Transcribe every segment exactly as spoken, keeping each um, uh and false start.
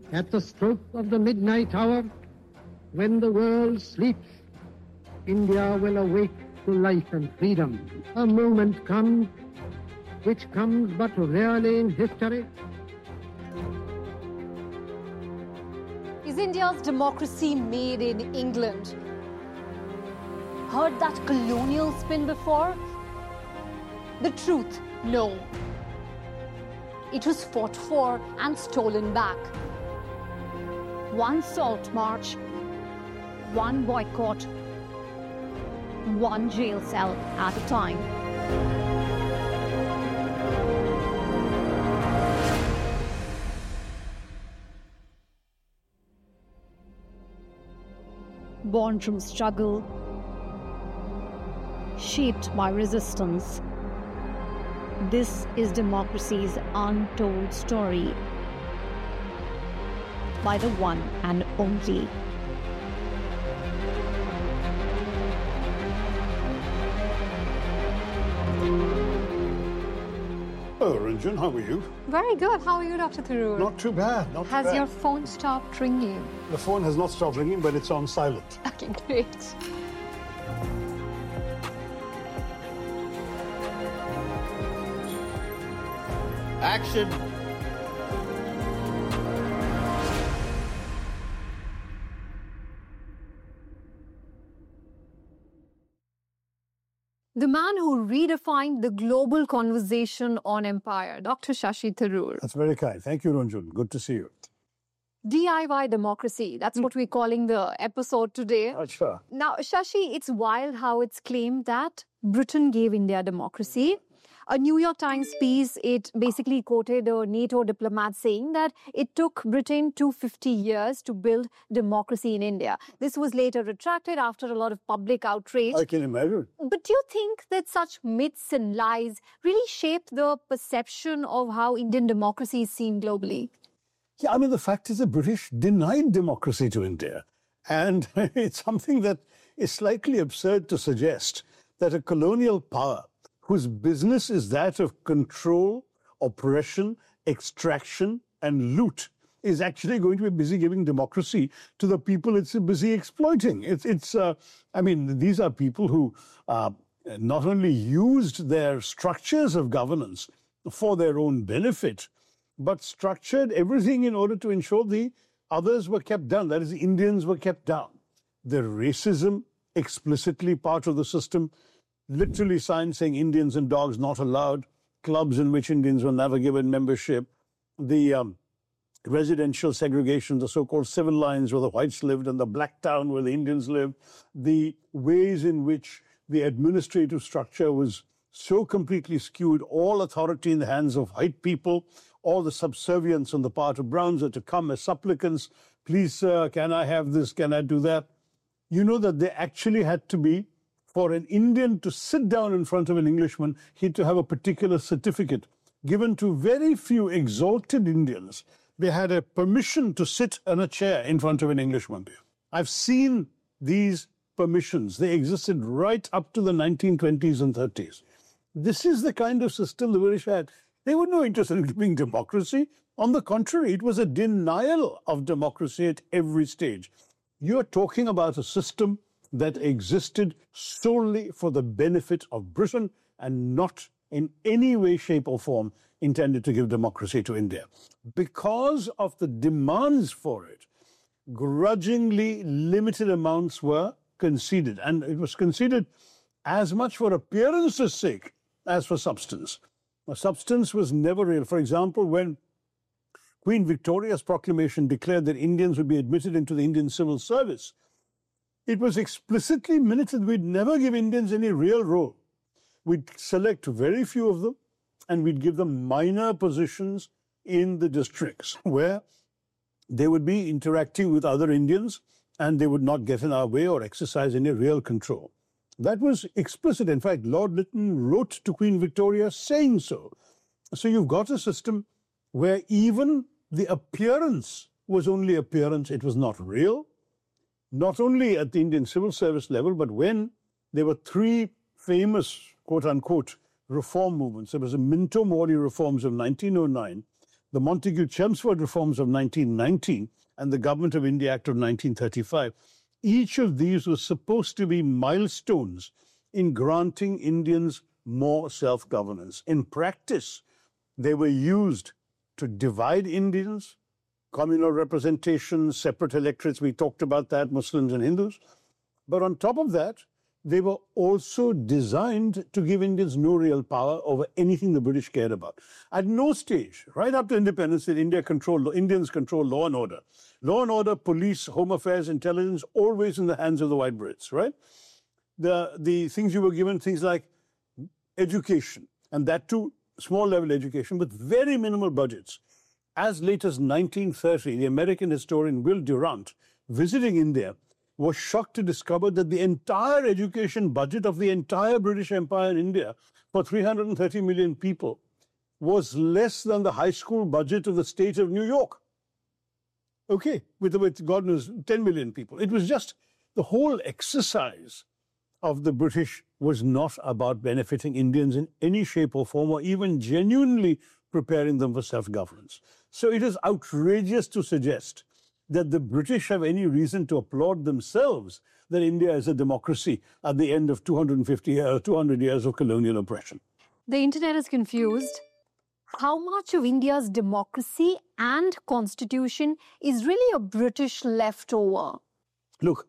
At the stroke of the midnight hour, when the world sleeps, India will awake to life and freedom. A moment comes, which comes but rarely in history. Is India's democracy made in England? Heard that colonial spin before? The truth, no. It was fought for and stolen back. One salt march, one boycott, one jail cell at a time. Born from struggle, shaped by resistance. This is democracy's untold story by the one and only. Hello, Ranjan. How are you? Very good. How are you, Doctor Tharoor? Not too bad. Not Has too bad. your phone stopped ringing? The phone has not stopped ringing, but it's on silent. Okay, great. Action! The man who redefined the global conversation on empire, Doctor Shashi Tharoor. That's very kind. Thank you, Ranjan. Good to see you. D I Y democracy. That's what we're calling the episode today. Oh, sure. Now, Shashi, it's wild how it's claimed that Britain gave India democracy. A New York Times piece, it basically quoted a NATO diplomat saying that it took Britain two hundred fifty years to build democracy in India. This was later retracted after a lot of public outrage. I can imagine. But do you think that such myths and lies really shape the perception of how Indian democracy is seen globally? Yeah, I mean, the fact is the British denied democracy to India. And it's something that is slightly absurd to suggest that a colonial power whose business is that of control, oppression, extraction, and loot, is actually going to be busy giving democracy to the people it's busy exploiting. It's, it's. Uh, I mean, these are people who uh, not only used their structures of governance for their own benefit, but structured everything in order to ensure the others were kept down. That is, the Indians were kept down. The racism, explicitly part of the system, literally signs saying Indians and dogs not allowed, clubs in which Indians were never given membership, the um, residential segregation, the so-called civil lines where the whites lived and the black town where the Indians lived, the ways in which the administrative structure was so completely skewed, all authority in the hands of white people, all the subservience on the part of Browns are to come as supplicants, please, sir, can I have this, can I do that? You know that they actually had to be, for an Indian to sit down in front of an Englishman, he had to have a particular certificate given to very few exalted Indians. They had a permission to sit on a chair in front of an Englishman. I've seen these permissions. They existed right up to the nineteen twenties and thirties. This is the kind of system the British had. They were no interest in giving democracy. On the contrary, it was a denial of democracy at every stage. You're talking about a system that existed solely for the benefit of Britain and not in any way, shape or form intended to give democracy to India. Because of the demands for it, grudgingly limited amounts were conceded. And it was conceded as much for appearance's sake as for substance. Now, substance was never real. For example, when Queen Victoria's proclamation declared that Indians would be admitted into the Indian civil service, it was explicitly minuted we'd never give Indians any real role. We'd select very few of them and we'd give them minor positions in the districts where they would be interacting with other Indians and they would not get in our way or exercise any real control. That was explicit. In fact, Lord Lytton wrote to Queen Victoria saying so. So you've got a system where even the appearance was only appearance, it was not real. Not only at the Indian civil service level, but when there were three famous, quote-unquote, reform movements. There was the Minto Mori reforms of nineteen oh nine, the Montagu-Chelmsford reforms of nineteen nineteen and the Government of India Act of nineteen thirty-five, each of these was supposed to be milestones in granting Indians more self-governance. In practice, they were used to divide Indians, communal representation, separate electorates, we talked about that, Muslims and Hindus. But on top of that, they were also designed to give Indians no real power over anything the British cared about. At no stage, right up to independence, did India control, Indians control law and order. Law and order, police, home affairs, intelligence, always in the hands of the White Brits, right? The, the things you were given, things like education, and that too, small level education, with very minimal budgets. As late as nineteen thirty, the American historian Will Durant, visiting India, was shocked to discover that the entire education budget of the entire British Empire in India for three hundred thirty million people was less than the high school budget of the state of New York. Okay, with, with God knows, ten million people. It was just the whole exercise of the British was not about benefiting Indians in any shape or form, or even genuinely preparing them for self-governance. So it is outrageous to suggest that the British have any reason to applaud themselves that India is a democracy at the end of two hundred fifty years, two hundred years of colonial oppression. The internet is confused. How much of India's democracy and constitution is really a British leftover? Look,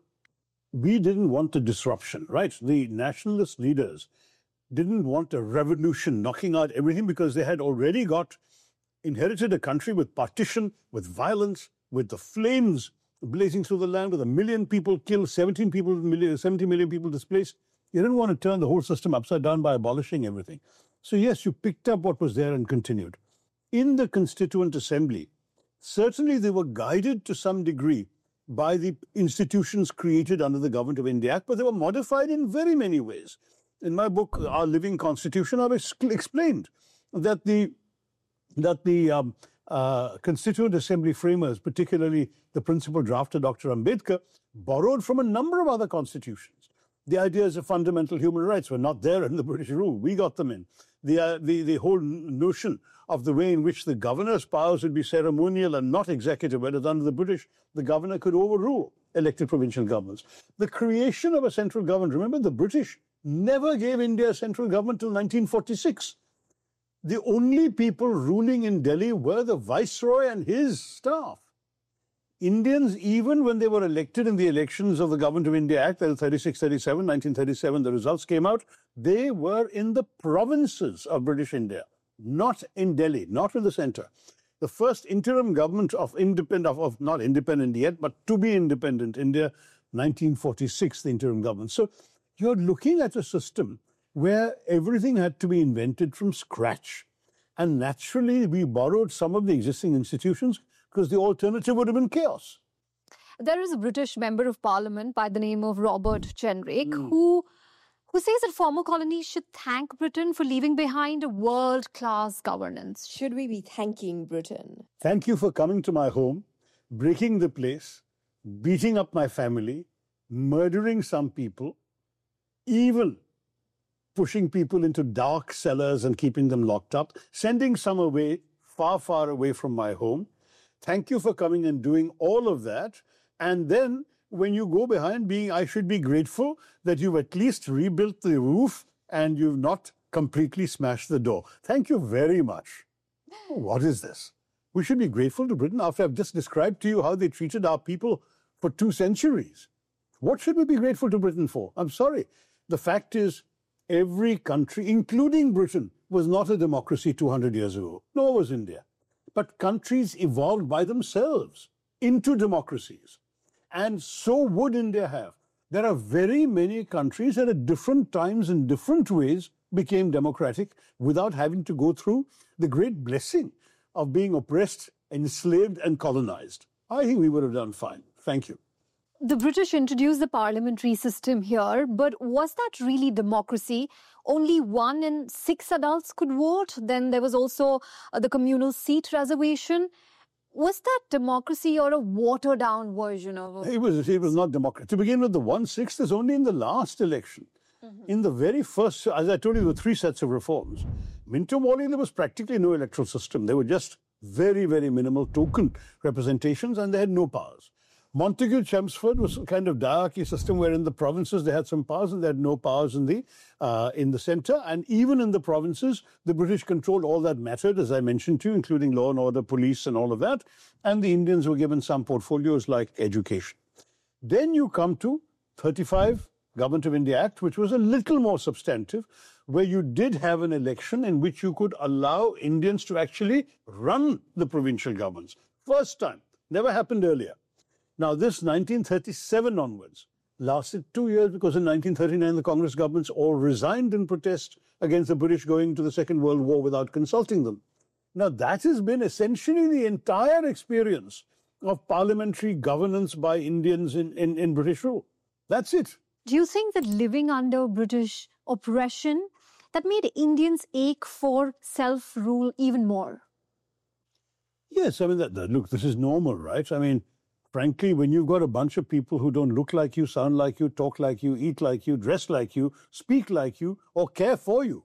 we didn't want a disruption, right? The nationalist leaders didn't want a revolution knocking out everything because they had already got inherited a country with partition, with violence, with the flames blazing through the land, with a million people killed, seventeen people, seventy million people displaced. You didn't want to turn the whole system upside down by abolishing everything. So yes, you picked up what was there and continued. In the Constituent Assembly, certainly they were guided to some degree by the institutions created under the Government of India Act, but they were modified in very many ways. In my book, Our Living Constitution, I've explained that the that the um, uh, Constituent Assembly framers, particularly the principal drafter, Doctor Ambedkar, borrowed from a number of other constitutions. The ideas of fundamental human rights were not there in the British rule. We got them in. The, uh, the, the whole notion of the way in which the governor's powers would be ceremonial and not executive, whereas under the British, the governor could overrule elected provincial governments. The creation of a central government. Remember, the British never gave India a central government till nineteen forty-six. The only people ruling in Delhi were the Viceroy and his staff. Indians, even when they were elected in the elections of the Government of India Act, that is thirty-six thirty-seven, nineteen thirty-seven, the results came out, they were in the provinces of British India, not in Delhi, not in the center. The first interim government of independent, of, of not independent yet, but to be independent India, nineteen forty-six, the interim government. So you're looking at a system where everything had to be invented from scratch. And naturally, we borrowed some of the existing institutions because the alternative would have been chaos. There is a British member of parliament by the name of Robert Jenrick Mm. who, who says that former colonies should thank Britain for leaving behind a world-class governance. Should we be thanking Britain? Thank you for coming to my home, breaking the place, beating up my family, murdering some people, even pushing people into dark cellars and keeping them locked up, sending some away, far, far away from my home. Thank you for coming and doing all of that. And then when you go behind being, I should be grateful that you've at least rebuilt the roof and you've not completely smashed the door. Thank you very much. What is this? We should be grateful to Britain after I've just described to you how they treated our people for two centuries. What should we be grateful to Britain for? I'm sorry. The fact is, every country, including Britain, was not a democracy two hundred years ago. Nor was India. But countries evolved by themselves into democracies. And so would India have. There are very many countries that at different times in different ways became democratic without having to go through the great blessing of being oppressed, enslaved, and colonized. I think we would have done fine. Thank you. The British introduced the parliamentary system here, but was that really democracy? Only one in six adults could vote. Then there was also uh, the communal seat reservation. Was that democracy or a watered-down version of it? It was, it was not democracy. To begin with, the one-sixth is only in the last election. Mm-hmm. In the very first, as I told you, there were three sets of reforms. Minto Morley, there was practically no electoral system. They were just very, very minimal token representations, and they had no powers. Montagu Chelmsford was a kind of diarchy system where in the provinces they had some powers and they had no powers in the uh, in the centre. And even in the provinces, the British controlled all that mattered, as I mentioned to you, including law and order, police and all of that. And the Indians were given some portfolios like education. Then you come to thirty-five, Government of India Act, which was a little more substantive, where you did have an election in which you could allow Indians to actually run the provincial governments. First time. Never happened earlier. Now, this nineteen thirty-seven onwards lasted two years because in nineteen thirty-nine, the Congress governments all resigned in protest against the British going to the Second World War without consulting them. Now, that has been essentially the entire experience of parliamentary governance by Indians in, in, in British rule. That's it. Do you think that living under British oppression, that made Indians ache for self-rule even more? Yes, I mean, that, that, look, this is normal, right? I mean, frankly, when you've got a bunch of people who don't look like you, sound like you, talk like you, eat like you, dress like you, speak like you, or care for you,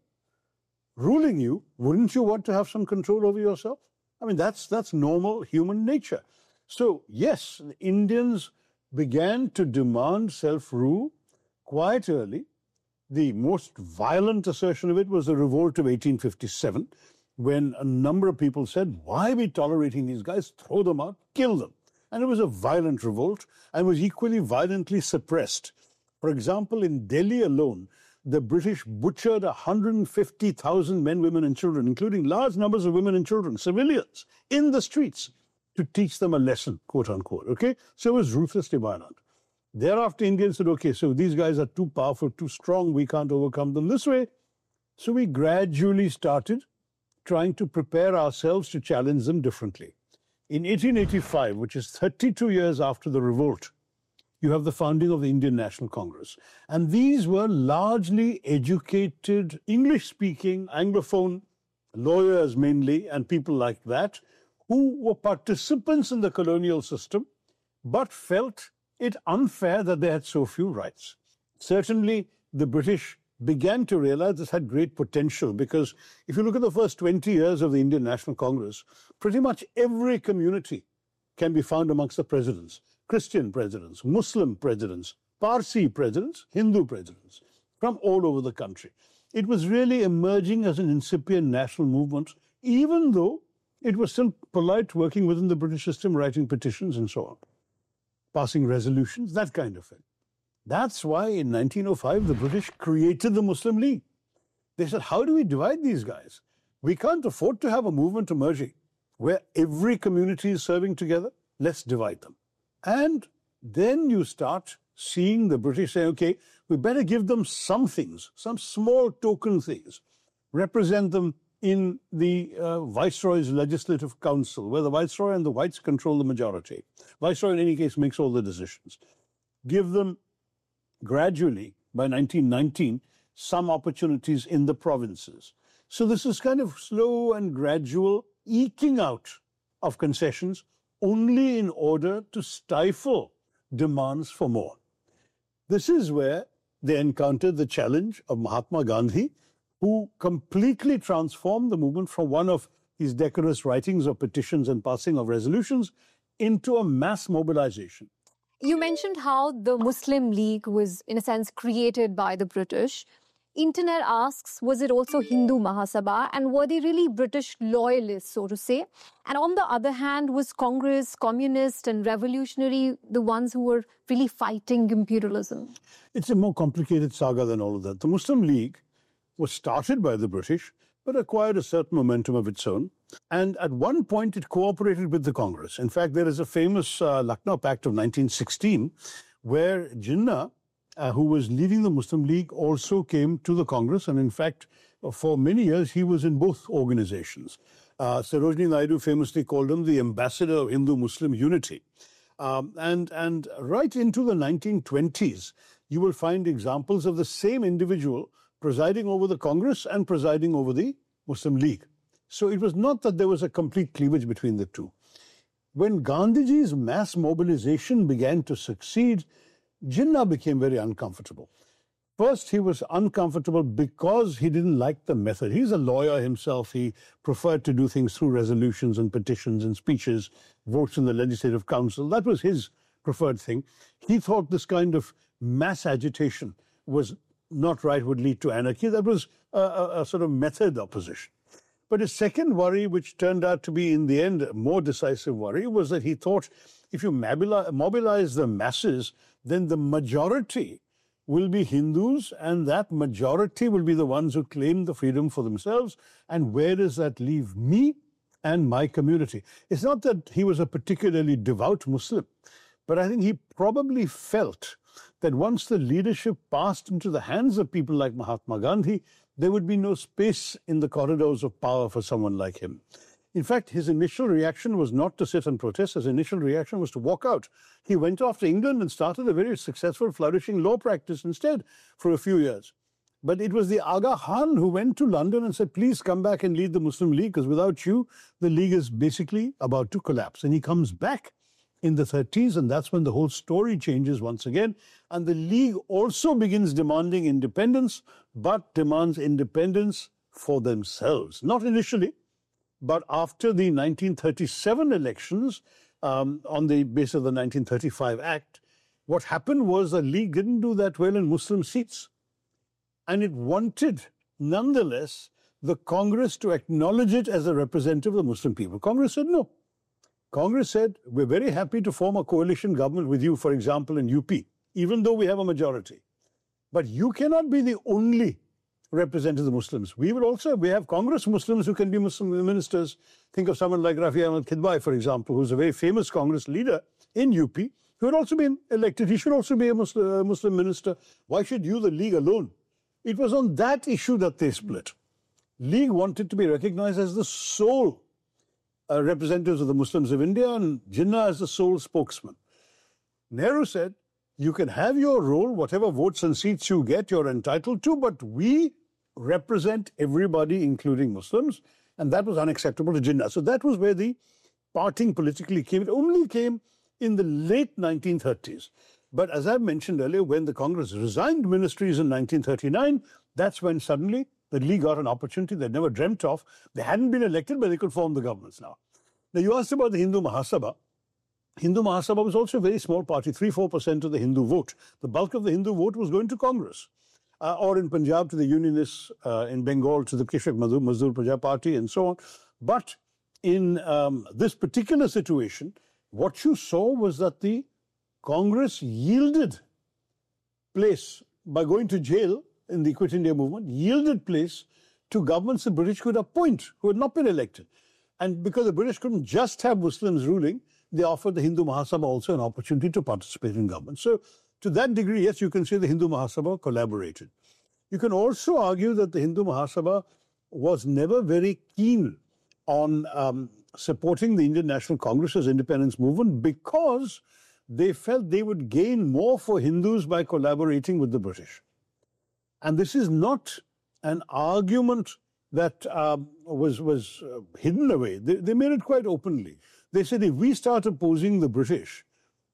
ruling you, wouldn't you want to have some control over yourself? I mean, that's that's normal human nature. So, yes, the Indians began to demand self-rule quite early. The most violent assertion of it was the revolt of eighteen fifty-seven, when a number of people said, why are we tolerating these guys? Throw them out, kill them. And it was a violent revolt and was equally violently suppressed. For example, in Delhi alone, the British butchered one hundred fifty thousand men, women and children, including large numbers of women and children, civilians, in the streets to teach them a lesson, quote unquote. Okay? So it was ruthlessly violent. Thereafter, Indians said, okay, so these guys are too powerful, too strong, we can't overcome them this way. So we gradually started trying to prepare ourselves to challenge them differently. In eighteen eighty-five, which is thirty-two years after the revolt, you have the founding of the Indian National Congress. And these were largely educated, English-speaking, Anglophone lawyers mainly, and people like that, who were participants in the colonial system, but felt it unfair that they had so few rights. Certainly, the British began to realize this had great potential because if you look at the first twenty years of the Indian National Congress, pretty much every community can be found amongst the presidents. Christian presidents, Muslim presidents, Parsi presidents, Hindu presidents from all over the country. It was really emerging as an incipient national movement, even though it was still polite working within the British system, writing petitions and so on, passing resolutions, that kind of thing. That's why in nineteen oh five, the British created the Muslim League. They said, how do we divide these guys? We can't afford to have a movement emerging where every community is serving together. Let's divide them. And then you start seeing the British say, okay, we better give them some things, some small token things, represent them in the uh, Viceroy's Legislative Council, where the Viceroy and the Whites control the majority. Viceroy, in any case, makes all the decisions. Give them gradually, by nineteen nineteen, some opportunities in the provinces. So this is kind of slow and gradual eking out of concessions only in order to stifle demands for more. This is where they encountered the challenge of Mahatma Gandhi, who completely transformed the movement from one of his decorous writings of petitions and passing of resolutions into a mass mobilization. You mentioned how the Muslim League was, in a sense, created by the British. Internet asks, was it also Hindu Mahasabha, and were they really British loyalists, so to say? And on the other hand, was Congress, communist and revolutionary the ones who were really fighting imperialism? It's a more complicated saga than all of that. The Muslim League was started by the British, but acquired a certain momentum of its own. And at one point, it cooperated with the Congress. In fact, there is a famous uh, Lucknow Pact of nineteen sixteen, where Jinnah, uh, who was leading the Muslim League, also came to the Congress. And in fact, for many years, he was in both organizations. Uh, Sarojini Naidu famously called him the ambassador of Hindu-Muslim unity. Um, and, and right into the nineteen twenties, you will find examples of the same individual presiding over the Congress and presiding over the Muslim League. So it was not that there was a complete cleavage between the two. When Gandhiji's mass mobilization began to succeed, Jinnah became very uncomfortable. first, he was uncomfortable because he didn't like the method. He's a lawyer himself. He preferred to do things through resolutions and petitions and speeches, votes in the Legislative Council. That was his preferred thing. He thought this kind of mass agitation was not right, would lead to anarchy. That was a, a, a sort of method opposition. But his second worry, which turned out to be in the end a more decisive worry, was that he thought if you mobilize the masses, then the majority will be Hindus, and that majority will be the ones who claim the freedom for themselves. And where does that leave me and my community? It's not that he was a particularly devout Muslim, but I think he probably felt that once the leadership passed into the hands of people like Mahatma Gandhi, there would be no space in the corridors of power for someone like him. In fact, his initial reaction was not to sit and protest. His initial reaction was to walk out. He went off to England and started a very successful, flourishing law practice instead for a few years. But it was the Aga Khan who went to London and said, please come back and lead the Muslim League, because without you, the League is basically about to collapse. And he comes back in the thirties, and that's when the whole story changes once again. And the League also begins demanding independence, but demands independence for themselves. Not initially, but after the nineteen thirty-seven elections, um, on the basis of the nineteen thirty-five Act, what happened was the League didn't do that well in Muslim seats. And it wanted, nonetheless, the Congress to acknowledge it as a representative of the Muslim people. Congress said no. Congress said, we're very happy to form a coalition government with you, for example, in U P, even though we have a majority. But you cannot be the only representative of the Muslims. We will also, we have Congress Muslims who can be Muslim ministers. Think of someone like Rafi Ahmad Kidwai, for example, who's a very famous Congress leader in U P, who had also been elected. He should also be a Muslim, a Muslim minister. Why should you, the League, alone? It was on that issue that they split. League wanted to be recognized as the sole uh, representatives of the Muslims of India, and Jinnah as the sole spokesman. Nehru said, you can have your role, whatever votes and seats you get, you're entitled to, but we represent everybody, including Muslims, and that was unacceptable to Jinnah. So that was where the parting politically came. It only came in the late nineteen thirties. But as I mentioned earlier, when the Congress resigned ministries in nineteen thirty-nine, that's when suddenly the League got an opportunity they never dreamt of. They hadn't been elected, but they could form the governments now. Now, you asked about the Hindu Mahasabha. Hindu Mahasabha was also a very small party, three to four percent of the Hindu vote. The bulk of the Hindu vote was going to Congress. Uh, or in Punjab to the Unionists, uh, in Bengal to the Krishak Mazdoor Praja Party, and so on. But in um, this particular situation, what you saw was that the Congress yielded place by going to jail in the Quit India movement, yielded place to governments the British could appoint who had not been elected. And because the British couldn't just have Muslims ruling, they offered the Hindu Mahasabha also an opportunity to participate in government. So to that degree, yes, you can say the Hindu Mahasabha collaborated. You can also argue that the Hindu Mahasabha was never very keen on um, supporting the Indian National Congress's independence movement because they felt they would gain more for Hindus by collaborating with the British. And this is not an argument that um, was, was uh, hidden away. They, they made it quite openly. They said, if we start opposing the British,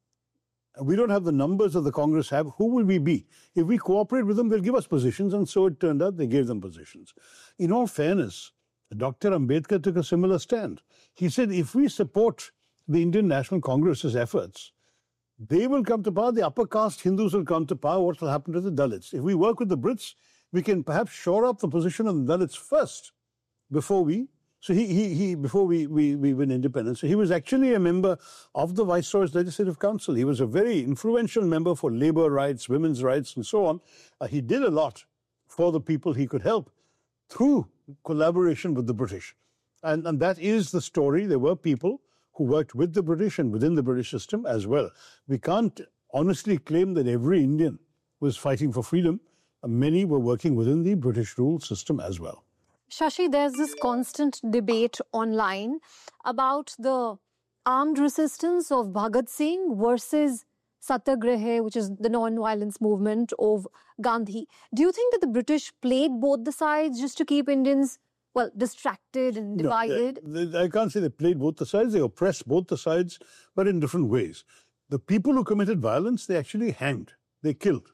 we don't have the numbers that the Congress have, who will we be? If we cooperate with them, they'll give us positions, and so it turned out they gave them positions. In all fairness, Doctor Ambedkar took a similar stand. He said, if we support the Indian National Congress's efforts, they will come to power, the upper caste Hindus will come to power, what will happen to the Dalits? If we work with the Brits, we can perhaps shore up the position of the Dalits first, before we So he, he, he before we, we, we win independence. So he was actually a member of the Viceroy's Legislative Council. He was a very influential member for labor rights, women's rights, and so on. Uh, he did a lot for the people he could help through collaboration with the British. And, and that is the story. There were people who worked with the British and within the British system as well. We can't honestly claim that every Indian was fighting for freedom. Uh, many were working within the British rule system as well. Shashi, there's this constant debate online about the armed resistance of Bhagat Singh versus Satyagraha, which is the non-violence movement of Gandhi. Do you think that the British played both the sides just to keep Indians, well, distracted and divided? No, they, they, I can't say they played both the sides. They oppressed both the sides, but in different ways. The people who committed violence, they actually hanged. They killed.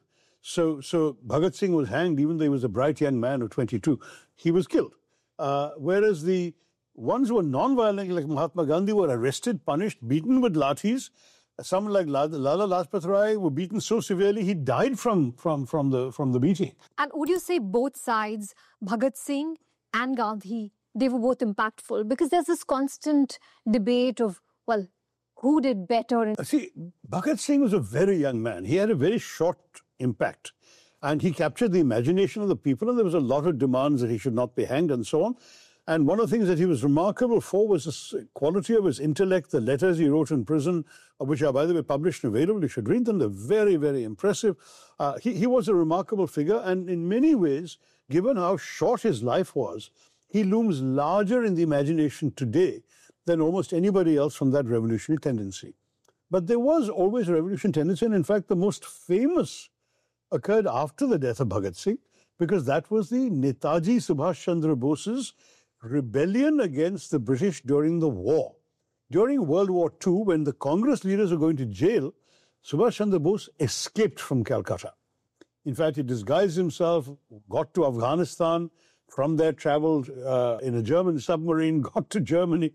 So, so Bhagat Singh was hanged, even though he was a bright young man of twenty-two. He was killed. Uh, whereas the ones who were non-violent, like Mahatma Gandhi, were arrested, punished, beaten with lathis. Someone like Lala Lajpat Rai were beaten so severely he died from, from, from, the, from the beating. And would you say both sides, Bhagat Singh and Gandhi, they were both impactful? Because there's this constant debate of, well, who did better? See, Bhagat Singh was a very young man. He had a very short impact. And he captured the imagination of the people, and there was a lot of demands that he should not be hanged and so on. And one of the things that he was remarkable for was the quality of his intellect, the letters he wrote in prison, which are, by the way, published and available. You should read them. They're very, very impressive. Uh, he, he was a remarkable figure. And in many ways, given how short his life was, he looms larger in the imagination today than almost anybody else from that revolutionary tendency. But there was always a revolutionary tendency. And in fact, the most famous occurred after the death of Bhagat Singh, because that was the Netaji Subhash Chandra Bose's rebellion against the British during the war. During World War Two, when the Congress leaders were going to jail, Subhash Chandra Bose escaped from Calcutta. In fact, he disguised himself, got to Afghanistan, from there traveled uh, in a German submarine, got to Germany.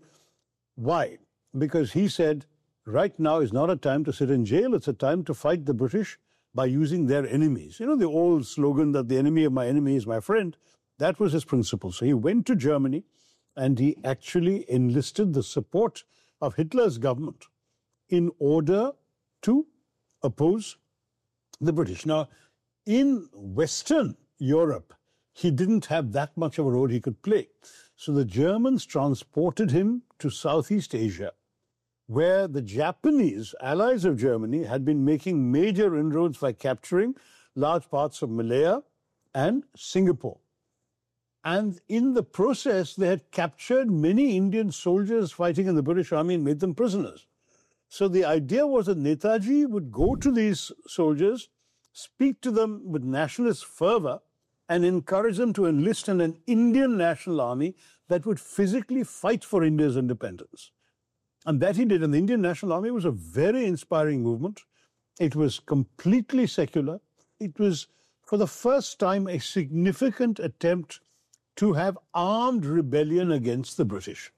Why? Because he said, right now is not a time to sit in jail, it's a time to fight the British by using their enemies. You know, the old slogan that the enemy of my enemy is my friend. That was his principle. So he went to Germany and he actually enlisted the support of Hitler's government in order to oppose the British. Now, in Western Europe, he didn't have that much of a role he could play. So the Germans transported him to Southeast Asia, where the Japanese, allies of Germany, had been making major inroads by capturing large parts of Malaya and Singapore. And in the process, they had captured many Indian soldiers fighting in the British Army and made them prisoners. So the idea was that Netaji would go to these soldiers, speak to them with nationalist fervor, and encourage them to enlist in an Indian national army that would physically fight for India's independence. And that he did. And the Indian National Army was a very inspiring movement. It was completely secular. It was, for the first time, a significant attempt to have armed rebellion against the British.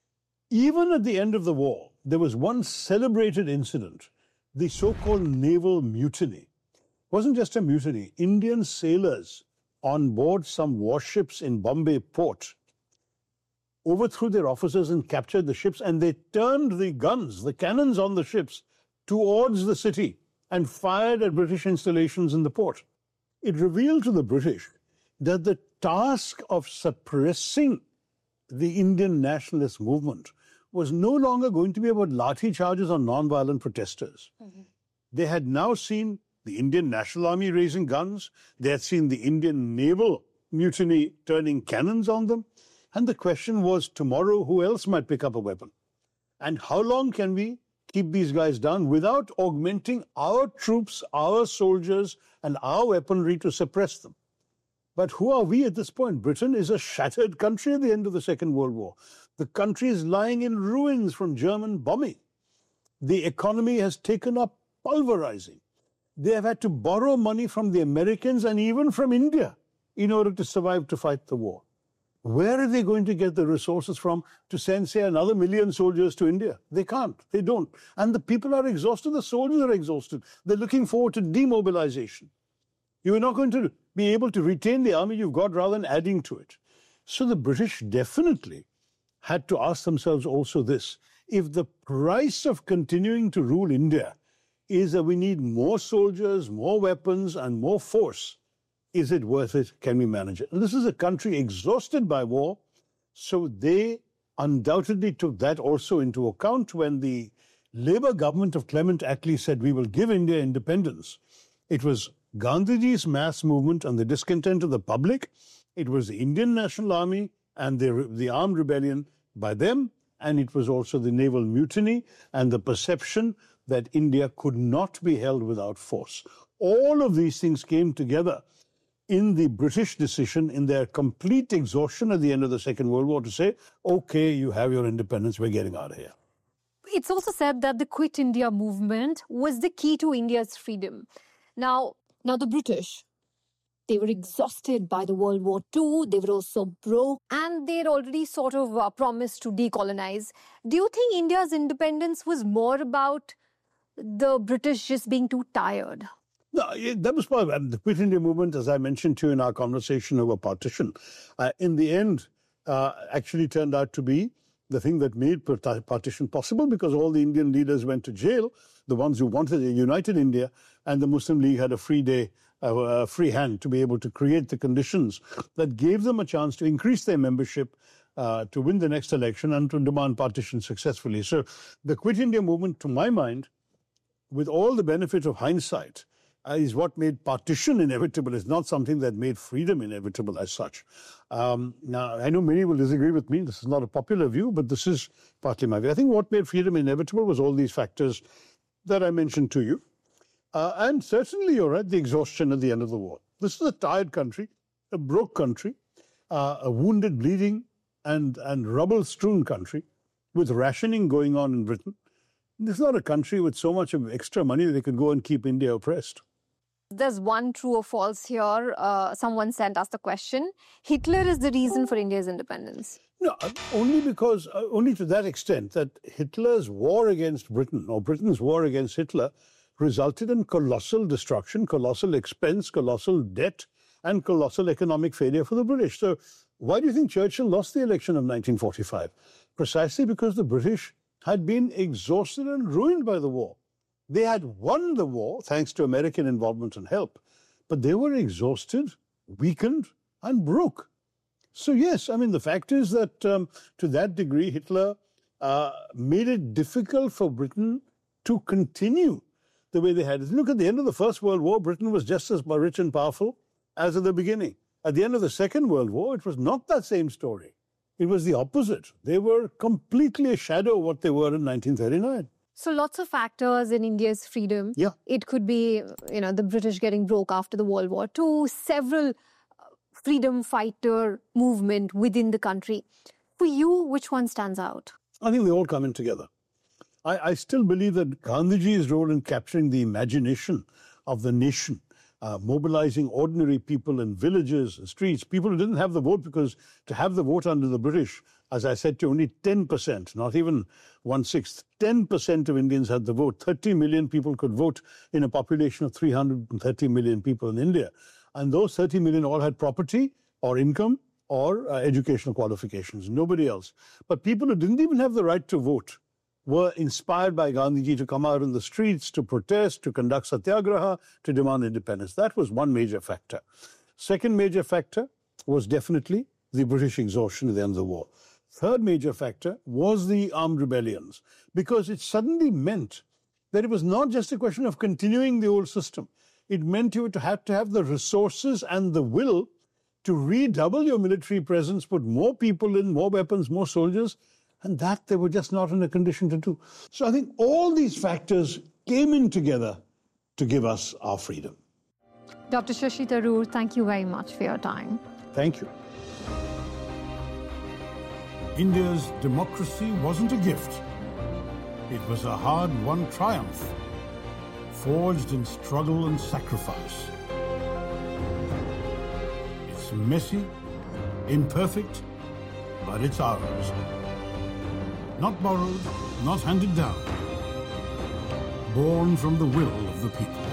Even at the end of the war, there was one celebrated incident, the so-called naval mutiny. It wasn't just a mutiny. Indian sailors on board some warships in Bombay port overthrew their officers and captured the ships, and they turned the guns, the cannons on the ships, towards the city and fired at British installations in the port. It revealed to the British that the task of suppressing the Indian nationalist movement was no longer going to be about lathi charges on non-violent protesters. Mm-hmm. They had now seen the Indian National Army raising guns. They had seen the Indian naval mutiny turning cannons on them. And the question was, tomorrow, who else might pick up a weapon? And how long can we keep these guys down without augmenting our troops, our soldiers, and our weaponry to suppress them? But who are we at this point? Britain is a shattered country at the end of the Second World War. The country is lying in ruins from German bombing. The economy has taken up pulverizing. They have had to borrow money from the Americans and even from India in order to survive to fight the war. Where are they going to get the resources from to send, say, another million soldiers to India? They can't. They don't. And the people are exhausted. The soldiers are exhausted. They're looking forward to demobilization. You are not going to be able to retain the army you've got rather than adding to it. So the British definitely had to ask themselves also this. If the price of continuing to rule India is that we need more soldiers, more weapons, and more force, is it worth it? Can we manage it? And this is a country exhausted by war, so they undoubtedly took that also into account when the Labour government of Clement Attlee said, we will give India independence. It was Gandhiji's mass movement and the discontent of the public. It was the Indian National Army and the, the armed rebellion by them. And it was also the naval mutiny and the perception that India could not be held without force. All of these things came together in the British decision, in their complete exhaustion at the end of the Second World War, to say, okay, you have your independence, we're getting out of here. It's also said that the Quit India movement was the key to India's freedom. Now, Now, the British, they were exhausted by the World War Two. They were also broke, and they'd already sort of uh, promised to decolonize. Do you think India's independence was more about the British just being too tired? No, that was part of the Quit India movement, as I mentioned to you in our conversation over partition. Uh, in the end, uh, actually turned out to be the thing that made partition possible, because all the Indian leaders went to jail, the ones who wanted a united India, and the Muslim League had a free day, uh, a free hand to be able to create the conditions that gave them a chance to increase their membership, uh, to win the next election and to demand partition successfully. So the Quit India movement, to my mind, with all the benefit of hindsight, uh, is what made partition inevitable. It's not something that made freedom inevitable as such. Um, now, I know many will disagree with me. This is not a popular view, but this is partly my view. I think what made freedom inevitable was all these factors that I mentioned to you. Uh, and certainly, you're right, the exhaustion at the end of the war. This is a tired country, a broke country, uh, a wounded, bleeding, and, and rubble-strewn country with rationing going on in Britain. This is not a country with so much of extra money that they could go and keep India oppressed. There's one true or false here. Uh, someone sent us the question. Hitler is the reason for India's independence. No, only because, uh, only to that extent that Hitler's war against Britain, or Britain's war against Hitler, resulted in colossal destruction, colossal expense, colossal debt, and colossal economic failure for the British. So why do you think Churchill lost the election of nineteen forty-five? Precisely because the British had been exhausted and ruined by the war. They had won the war thanks to American involvement and help, but they were exhausted, weakened, and broke. So yes, I mean, the fact is that um, to that degree, Hitler uh, made it difficult for Britain to continue the way they had. Look, at the end of the First World War, Britain was just as rich and powerful as at the beginning. At the end of the Second World War, it was not that same story. It was the opposite. They were completely a shadow of what they were in nineteen thirty-nine. So lots of factors in India's freedom. Yeah. It could be, you know, the British getting broke after the World War Two, several freedom fighter movement within the country. For you, which one stands out? I think they all come in together. I, I still believe that Gandhiji's role in capturing the imagination of the nation, uh, mobilizing ordinary people in villages and streets, people who didn't have the vote, because to have the vote under the British, as I said to you, only ten percent, not even one-sixth, ten percent of Indians had the vote. thirty million people could vote in a population of three hundred thirty million people in India. And those thirty million all had property or income or uh, educational qualifications, nobody else. But people who didn't even have the right to vote were inspired by Gandhiji to come out in the streets, to protest, to conduct satyagraha, to demand independence. That was one major factor. Second major factor was definitely the British exhaustion at the end of the war. Third major factor was the armed rebellions, because it suddenly meant that it was not just a question of continuing the old system. It meant you to have to have the resources and the will to redouble your military presence, put more people in, more weapons, more soldiers, and that they were just not in a condition to do. So I think all these factors came in together to give us our freedom. Doctor Shashi Tharoor, thank you very much for your time. Thank you. India's democracy wasn't a gift. It was a hard-won triumph, forged in struggle and sacrifice. It's messy, imperfect, but it's ours. Not borrowed, not handed down. Born from the will of the people.